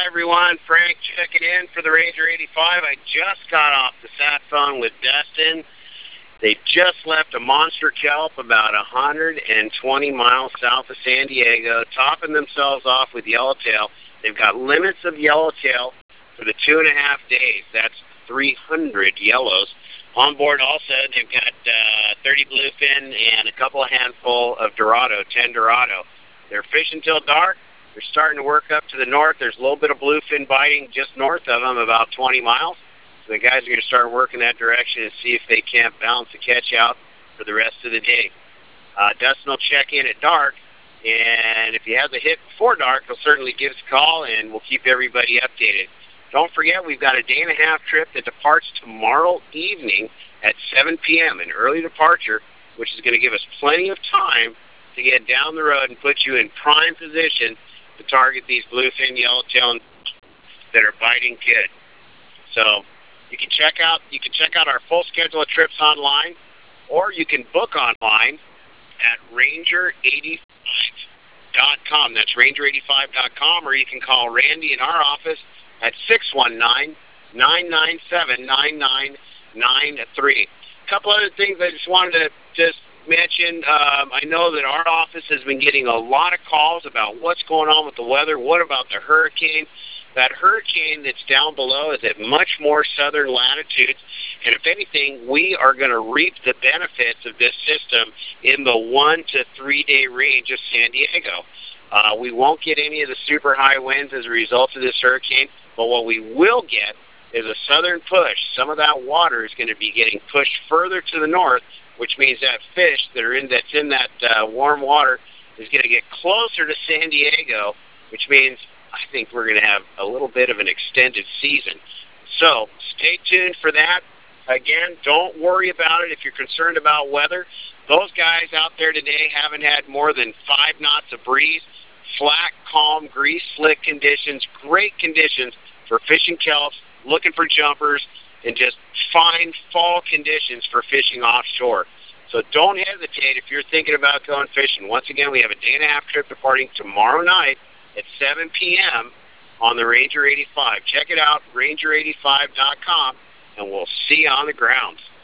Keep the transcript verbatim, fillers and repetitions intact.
everyone. Frank checking in for the Ranger eighty-five. I just got off the sat phone with Dustin. They just left a monster kelp about one hundred twenty miles south of San Diego, topping themselves off with yellowtail. They've got limits of yellowtail for the two and a half days. That's three hundred yellows. On board also, they've got uh, thirty bluefin and a couple of handful of Dorado, ten Dorado. They're fishing till dark. They're starting to work up to the north. There's a little bit of bluefin biting just north of them, about twenty miles. So the guys are going to start working that direction and see if they can't balance the catch out for the rest of the day. Uh, Dustin will check in at dark, and if he has a hit before dark, he'll certainly give us a call, and we'll keep everybody updated. Don't forget, we've got a day and a half trip that departs tomorrow evening at seven p m, an early departure, which is going to give us plenty of time to get down the road and put you in prime position to target these bluefin, yellowtail, that are biting good. So you can check out you can check out our full schedule of trips online, or you can book online at ranger eighty-five dot com. That's ranger eighty-five dot com, or you can call Randy in our office at six one nine, nine nine seven, nine nine nine three. A couple other things I just wanted to just mention. Um, I know that our office has been getting a lot of calls about what's going on with the weather. What about the hurricane? That hurricane that's down below is at much more southern latitudes, and if anything, we are going to reap the benefits of this system in the one to three day range of San Diego. Uh, we won't get any of the super high winds as a result of this hurricane, but what we will get is a southern push. Some of that water is going to be getting pushed further to the north, which means that fish that are in that's in that uh, warm water is going to get closer to San Diego, which means I think we're going to have a little bit of an extended season. So stay tuned for that. Again, don't worry about it if you're concerned about weather. Those guys out there today haven't had more than five knots of breeze. Flat, calm, grease-slick conditions, great conditions for fishing kelps, looking for jumpers, and just fine fall conditions for fishing offshore. So don't hesitate if you're thinking about going fishing. Once again, we have a day and a half trip departing tomorrow night at seven p m on the Ranger eighty-five. Check it out, ranger eighty-five dot com, and we'll see you on the grounds.